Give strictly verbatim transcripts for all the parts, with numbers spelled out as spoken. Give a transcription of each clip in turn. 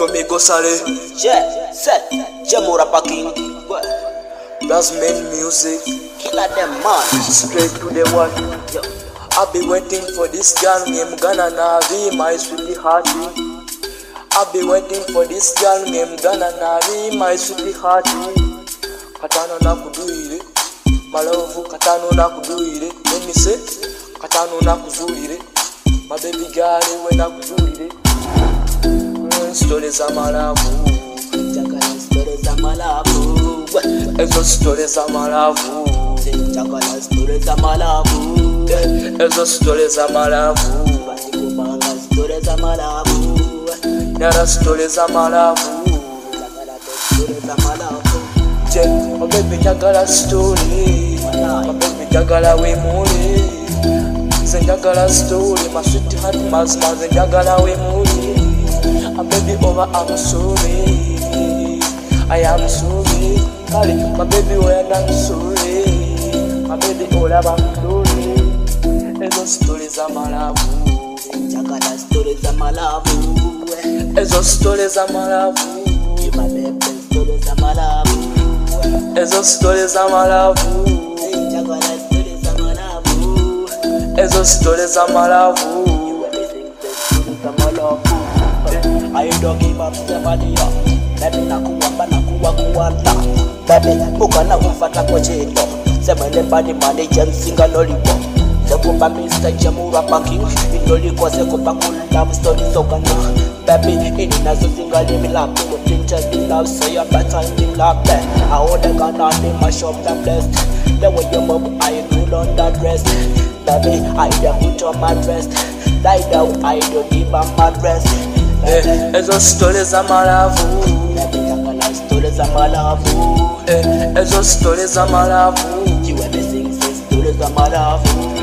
Tommy Gosale, Yeah, set, Jamura Packing, Plasmin Music, killer them man. straight to the one. Yo, I've been waiting for this girl named Ghana Navi, my sweetie hearty. I've been waiting for this girl named Ghana Navi, my sweetie hearty. Katano na kuduire, my love, Katano na kuduire. Let me say, Katano na kuduire, my baby girl, when I kuduire. Stories of my love, Jagala stories of my love. ezo stories of my love, Jagala stories of my love. ezo stories of my love, Batikubanga stories of my love. Nara stories of my love. Jagala stories of my love. Je, my baby njagala story, my baby njagala we muli, nze njagala story, my sweetheart mazima nze njagala we muli. My baby over, I'm sorry, I am sorry. Kali, my baby where I'm sorry, my baby all I'm sorry. Ezo stories of my love, Jagala stories of my love. ezo stories of my love, Give my baby stories of my love. ezo stories of my love, Jagala stories of my love. ezo stories of my love. You everything stories of my love. I don't give up somebody up. Baby nakuwamba nakuwa kuwanda. Baby ukana ufata kwa cheto. Sebele body manager singa lollipop. Sekupa Mister Jamura Packing. Indoli kwa sekupa cool love story sokana. Baby ini nazo singa live lap. You picture the love so you better live lap. I hold the gun on the mash up the blessed. The way you move I roll on that dress. Baby I don't put on my dress. Lie down I don't give up my dress. Eh, ezo stories of my love, Baby, Jagala stories of my love. eh, ezo stories of my love, You ever sing say stories of my love.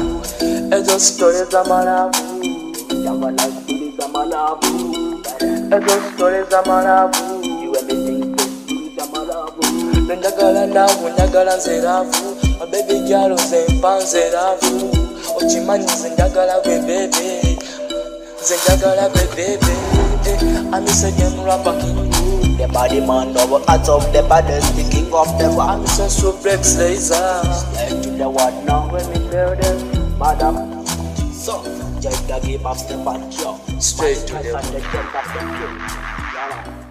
ezo stories of my love, Jagala stories of my love. ezo stories of my love. You ever sing say stories of my love. Njagala nawe njagala nze love, my baby girl nze mpa nze love. Okimanyi nze njagala gwe baby, nze njagala gwe baby. I'm Mister Jamura Packing. The body man double hats of the baddest, the king of the rock. I'm Mister Suplex Laser. Slide to the one now. When me tell them, Madam. So, just the game of the punch. straight to And them. the jump of the king.